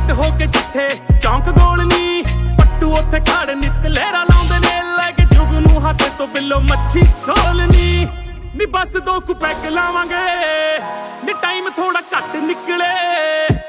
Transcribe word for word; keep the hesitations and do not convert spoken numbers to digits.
night ਹੋ ਕੇ ਜਿੱਥੇ ਚੌਂਕ ਗੋਲ ਨੀ ਪੱਟੂ ਉੱਥੇ ਖੜ ਨਿੱਤ ਲਹਿਰਾ ਲਾਉਂਦੇ ਨੇ ਲੈ ਕੇ ਜੁਗ ਨੂੰ ਹੱਥ ਤੋਂ ਬਿੱਲੋ ਮੱਛੀ ਸੋਲਨੀ ਨੀ ਬਸ ਦੋ ਕੁ ਪੈਗ ਲਾਵਾਂਗੇ ਨੀ ਟਾਈਮ ਥੋੜਾ ਘੱਟ ਨਿਕਲੇ